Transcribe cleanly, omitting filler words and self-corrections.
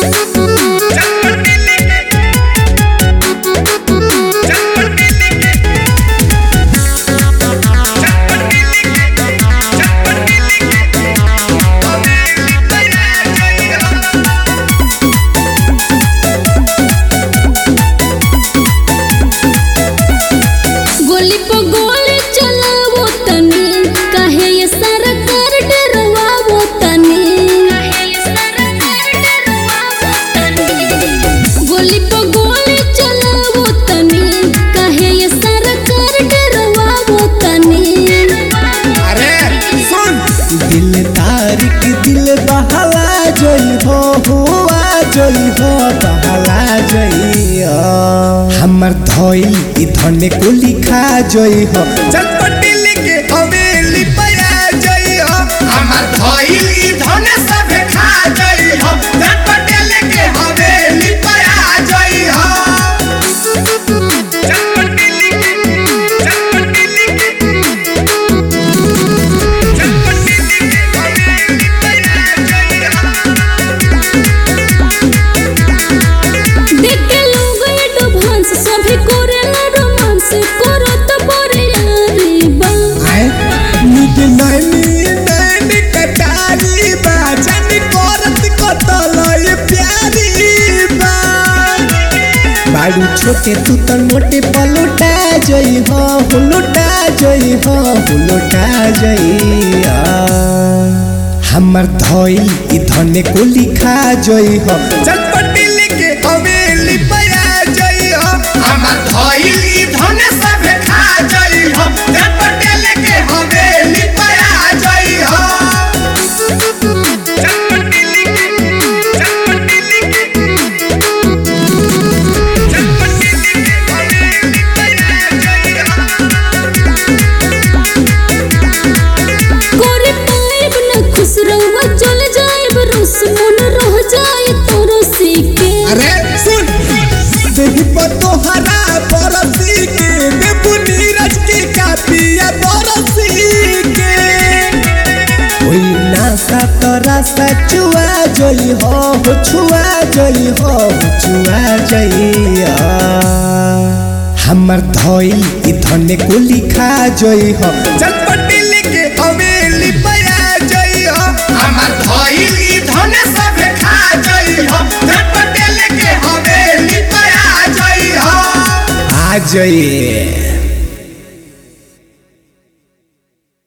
हमर धइल ई धने को लिखा जई हो चटपटी लेके हवेली पे आ जई हो हमर धइल ई धने सब खा जई हो चटपटी लेके हवेली पे आ जई हो चटपटी लेके हवेली पे आ जई हो सभी कोरेला रोमांस करो तो बोरे यारी बा आए निक नैनी कटारी बा जानी करत कतलय प्यारी बा बाड़ू छोटे तू तो मोटे पलटा जई हो लुटा जई हो लुटा जई हमर धइल ई धने को लिखा जई हो चटपटी लेके हवेली पे आ जई हो हमर धइल ई धने सब खा जई हो चटपटी लेके हवेली पे आ जई हो चटपटी लेके हवेली पे आ जई हो कोरे पाइब न खुश रहुआ चल जाइब रुस मन रह जाए तोरो सीके अरे सुन देही पर तोहरा बरसी के देबू नीरज की कापिया बरसी के ओई नासा तोरा सा चुआ जई हो छुआ जई हो छुआ जई हमर धइल ई धने को लिखा जई हो चटपटी लेके हवेली पे आ जई हो हमर धइल ई धने सब खा जई हो चटपटी लेके हवेली पे आ जई हो आ जई।